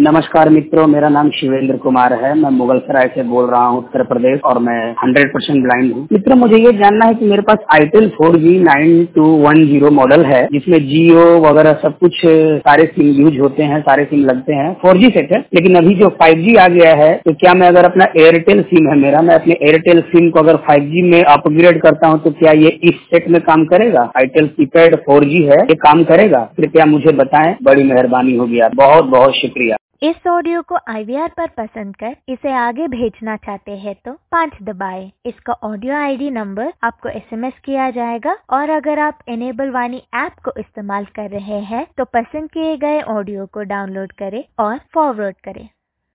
नमस्कार मित्रों, मेरा नाम शिवेंद्र कुमार है। मैं मुगलसराय से बोल रहा हूँ, उत्तर प्रदेश, और मैं 100% ब्लाइंड हूँ। मित्रों, मुझे ये जानना है कि मेरे पास आईटेल 4G 9210 मॉडल है, जिसमें जियो वगैरह सब कुछ सारे सिम यूज होते हैं, सारे सिम लगते हैं, 4G सेट है। लेकिन अभी जो 5G आ गया है, तो क्या मैं अगर अपना एयरटेल सिम है मेरा, मैं अपने एयरटेल सिम को अगर 5G में अपग्रेड करता हूँ, तो क्या ये इस सेट में काम करेगा? आईटेल कीपैड 4G है, ये काम करेगा? कृपया मुझे बताएं, बड़ी मेहरबानी होगी। आप बहुत बहुत शुक्रिया। इस ऑडियो को IVR पर पसंद कर इसे आगे भेजना चाहते हैं तो 5 दबाएं। इसका ऑडियो ID नंबर आपको SMS किया जाएगा, और अगर आप इनेबल वाणी ऐप को इस्तेमाल कर रहे हैं तो पसंद किए गए ऑडियो को डाउनलोड करें और फॉरवर्ड करें।